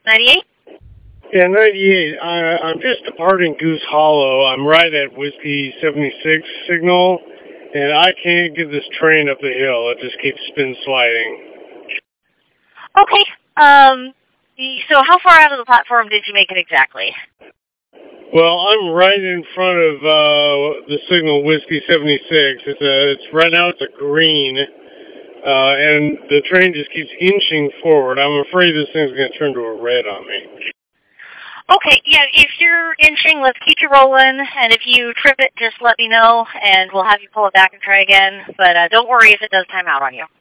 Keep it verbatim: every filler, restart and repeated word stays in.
ninety-eight? Yeah, ninety-eight. I, I'm just departing Goose Hollow. I'm right at Whiskey seventy-six signal, and I can't get this train up the hill. It just keeps spin sliding. Okay. Um, so how far out of the platform did you make it exactly? Well, I'm right in front of uh, the signal Whiskey seventy-six. It's a, it's right now it's a green, uh, and the train just keeps inching forward. I'm afraid this thing's going to turn to a red on me. Okay, yeah, if you're inching, let's keep you rolling, and if you trip it, just let me know, and we'll have you pull it back and try again, but uh, don't worry if it does time out on you.